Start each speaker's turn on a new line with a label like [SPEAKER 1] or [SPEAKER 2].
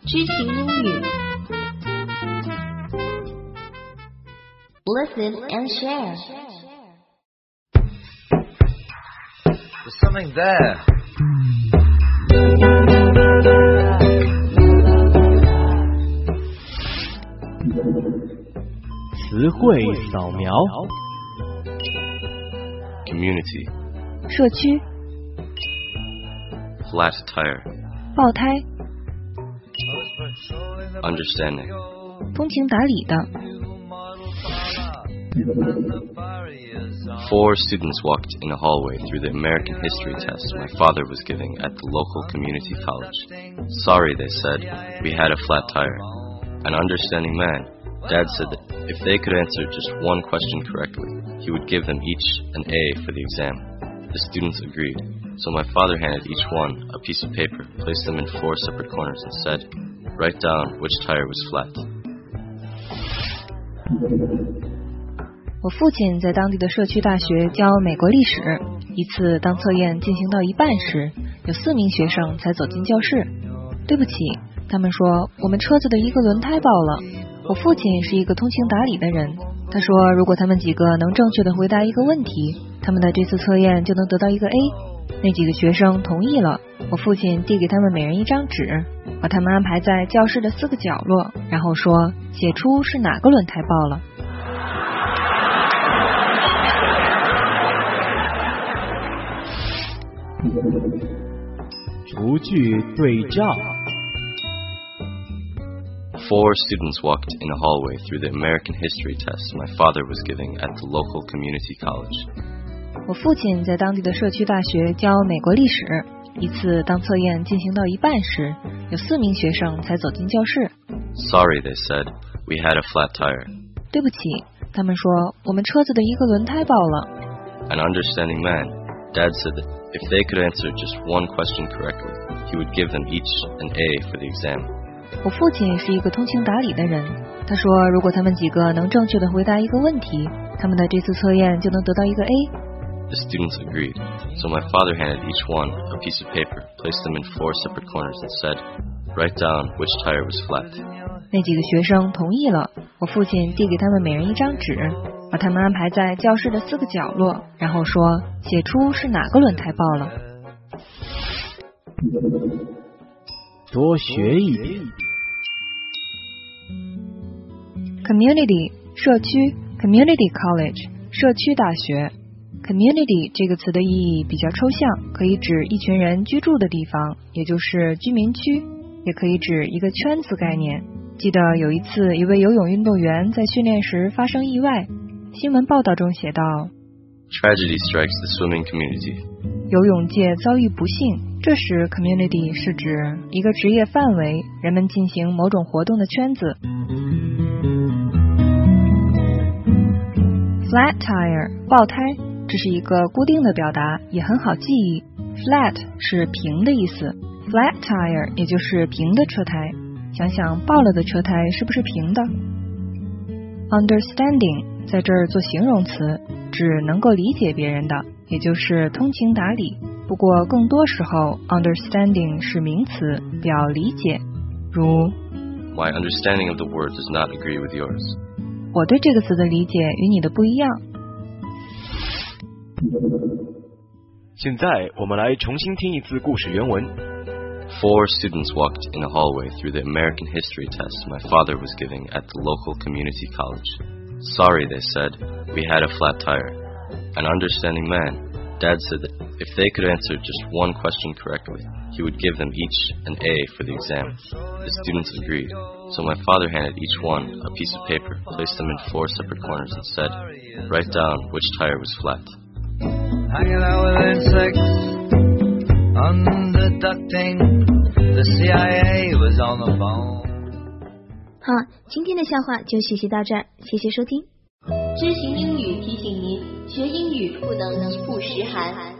[SPEAKER 1] 知行英语 Listen and share.
[SPEAKER 2] There's something there.
[SPEAKER 3] Community.
[SPEAKER 4] 社区
[SPEAKER 3] Flat tire.
[SPEAKER 4] 爆胎
[SPEAKER 3] Understanding.
[SPEAKER 4] 通情达理的
[SPEAKER 3] Four students walked in a hallway through the American history test my father was giving at the local community college. Sorry, they said, we had a flat tire. An understanding man, Dad said that if they could answer just one question correctly, he would give them each an A for the exam. The students agreed, so my father handed each one a piece of paper, placed them in four separate corners and said, write down which tire was flat.
[SPEAKER 4] 我父亲在当地的社区大学教美国历史。一次，当测验进行到一半时，有4名学生才走进教室。对不起，他们说我们车子的一个轮胎爆了。我父亲是一个通情达理的人，他说如果他们几个能正确的回答一个问题，他们的这次测验就能得到一个 A。那几个学生同意了。我父亲递给他们每人一张纸，把他们安排在教室的4个角落，然后说写出是哪个轮胎爆了。
[SPEAKER 5] 逐句对照
[SPEAKER 3] Four students walked in a hallway through the American history test my father was giving at the local community college.
[SPEAKER 4] 我父亲在当地的社区大学教美国历史。一次，当测验进行到一半时，有4名学生才走进教室。
[SPEAKER 3] Sorry, they said, we had a flat tire.
[SPEAKER 4] 对不起，他们说我们车子的一个轮胎爆了。
[SPEAKER 3] An understanding man, Dad said that if they could answer just one question correctly, he would give them each an A for the exam.
[SPEAKER 4] 我父亲是一个通情达理的人，他说如果他们几个能正确的回答一个问题，他们的这次测验就能得到一个 A。
[SPEAKER 3] The students agreed, so my father handed each one a piece of paper, placed them in four separate corners and said, write down which tire was flat.
[SPEAKER 4] 那几个学生同意了，我父亲递给他们每人一张纸，把他们安排在教室的4个角落，然后说写出是哪个轮胎爆了。
[SPEAKER 5] 多学一点
[SPEAKER 4] Community 社区 Community College 社区大学。 Community 这个词的意义比较抽象，可以指一群人居住的地方，也就是居民区，也可以指一个圈子概念。记得有一次，一位游泳运动员在训练时发生意外，新闻报道中写道
[SPEAKER 3] Tragedy strikes the swimming community.
[SPEAKER 4] 游泳界遭遇不幸。这时 community 是指一个职业范围，人们进行某种活动的圈子。Flat tire 爆胎，这是一个固定的表达，也很好记忆。Flat 是平的意思， Flat tire 也就是平的车胎。想想爆了的车胎是不是平的？ Understanding 在这儿做形容词，指能够理解别人的，也就是通情达理。不过更多时候 understanding 是名词，表理解，如
[SPEAKER 3] My understanding of the word does not agree with yours.
[SPEAKER 4] 我对这个词的理解与你的不一样。
[SPEAKER 5] 现在我们来重新听一次故事原文。
[SPEAKER 3] Four students walked in a hallway through the American history test my father was giving at the local community college. Sorry, they said, we had a flat tire. An understanding man, Dad said that if they could answer just one question correctly, he would give them each an A for the exam. The students agreed, so my father handed each one a piece of paper, placed them in four separate corners and said, write down which tire was flat.
[SPEAKER 2] Hanging out with insects, underducting. The CIA was on the phone.
[SPEAKER 1] 好，今天的笑话就学习到这儿，谢谢收听。知行英语提醒您，学英语不能一曝十寒。